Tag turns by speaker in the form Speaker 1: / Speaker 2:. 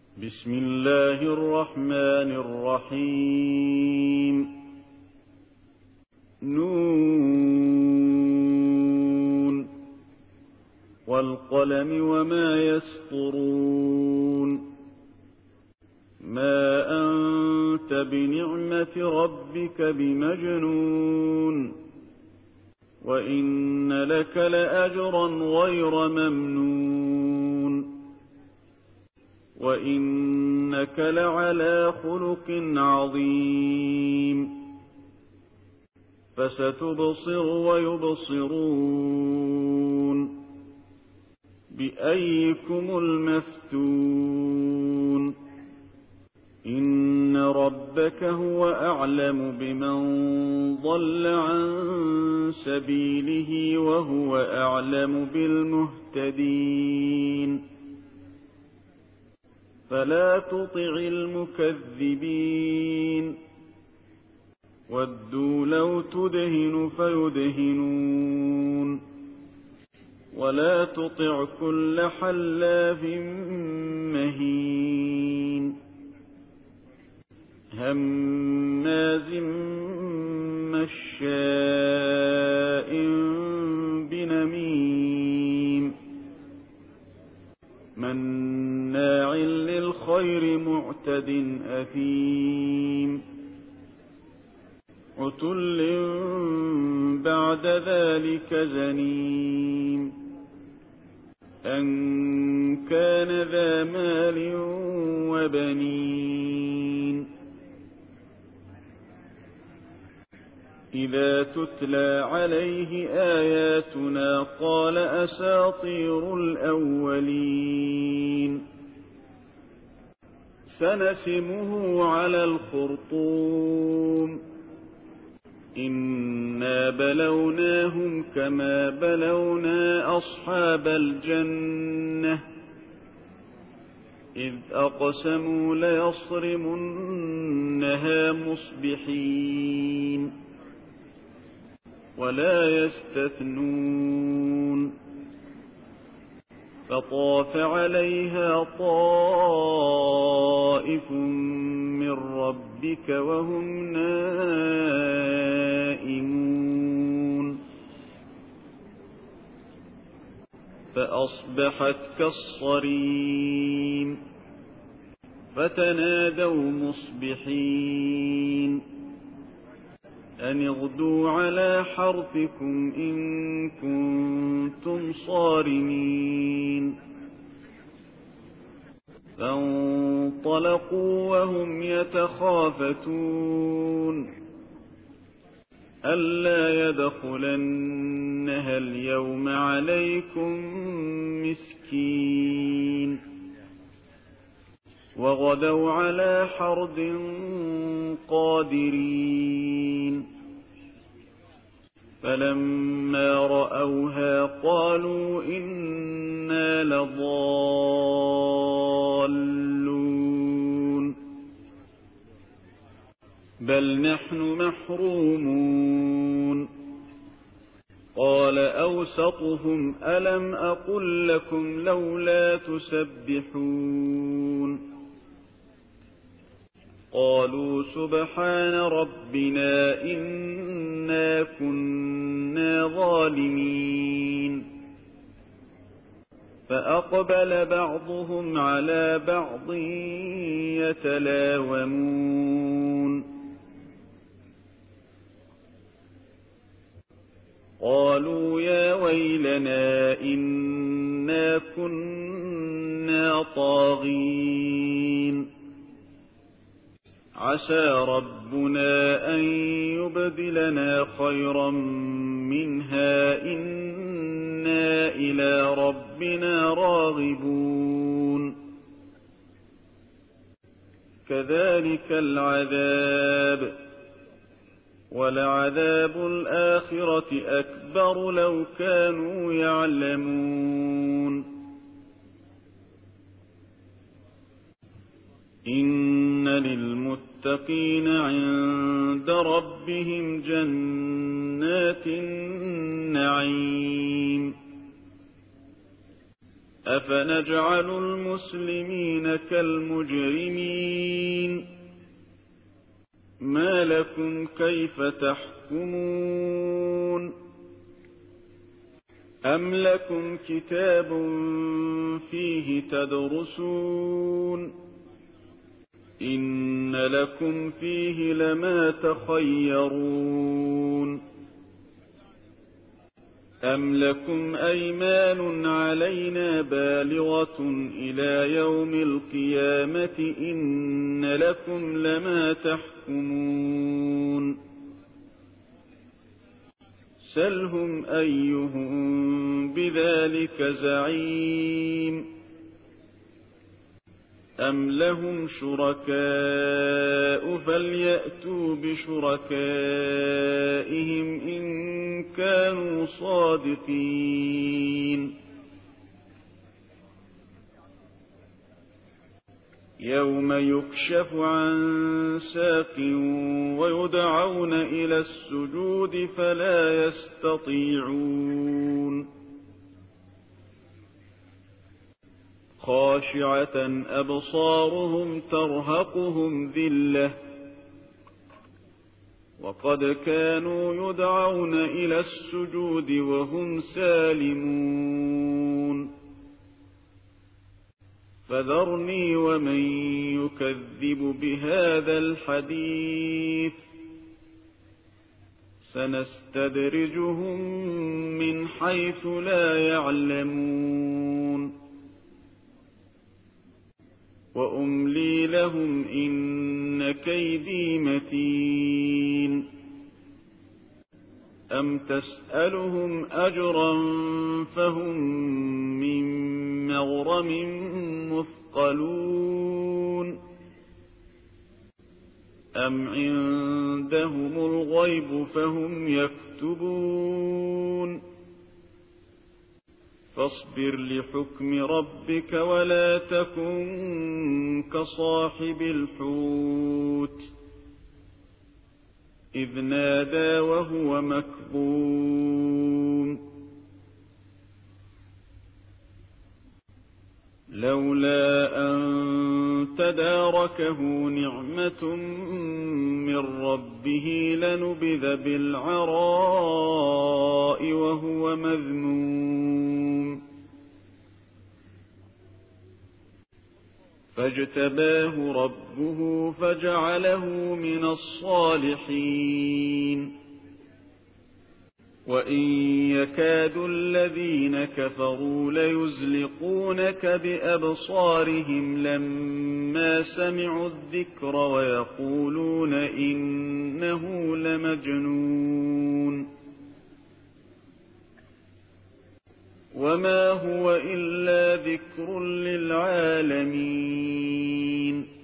Speaker 1: بسم الله الرحمن الرحيم نون والقلم وما يسطرون ما أنت بنعمة ربك بمجنون وإن لك لأجرا غير ممنون وإنك لعلى خلق عظيم فستبصر ويبصرون بأيكم المفتون إن ربك هو أعلم بمن ضل عن سبيله وهو أعلم بالمهتدين فلا تطع المكذبين ودوا لو تدهن فيدهنون ولا تطع كل حلاف مهين هماز مشاء بنميم مناع للخير معتد أثيم عتل بعد ذلك زنيم أن كان ذا مال وبنين إذا تتلى عليه آياتنا قال أساطير الأولين سنسمه على الخرطوم إنا بلوناهم كما بلونا أصحاب الجنة إذ أقسموا ليصرمنها مصبحين ولا يستثنون فطاف عليها طائف من ربك وهم نائمون فأصبحت كالصريم فتنادوا مصبحين أن اغدوا على حرثكم إن كنتم صارمين فانطلقوا وهم يتخافتون ألا يدخلنها اليوم عليكم مسكين وغدوا على حرد قادرين فلما رأوها قالوا إنا لضالون بل نحن محرومون قال أوسطهم ألم أقل لكم لولا تسبحون قالوا سبحان ربنا إنا كنا ظالمين فأقبل بعضهم على بعض يتلاومون قالوا يا ويلنا إنا كنا طاغين عسى ربنا أن يبدلنا خيرا منها إنا إلى ربنا راغبون كذلك العذاب ولعذاب الآخرة أكبر لو كانوا يعلمون إن للمتقين عند ربهم جنات النعيم أفنجعل المسلمين كالمجرمين ما لكم كيف تحكمون أم لكم كتاب فيه تدرسون إن لكم فيه لما تخيرون أم لكم أيمان علينا بالغة إلى يوم القيامة إن لكم لما تحكمون سلهم أيهم بذلك زعيم أم لهم شركاء فليأتوا بشركائهم إن كانوا صادقين يوم يكشف عن ساق ويدعون إلى السجود فلا يستطيعون خاشعة أبصارهم ترهقهم ذلة وقد كانوا يدعون إلى السجود وهم سالمون فذرني ومن يكذب بهذا الحديث سنستدرجهم من حيث لا يعلمون وأملي لهم إن كيدي متين أم تسألهم أجرا فهم من مغرم مثقلون أم عندهم الغيب فهم يكتبون فاصبر لحكم ربك ولا تكن كصاحب الحوت إذ نادى وهو مكظوم لولا أن تداركه نعمة من ربه لنبذ بالعراء وهو مذموم فاجتباه ربه فجعله من الصالحين وإن يكاد الذين كفروا ليزلقونك بأبصارهم لما سمعوا الذكر ويقولون إنه لمجنون وما هو إلا ذكر للعالمين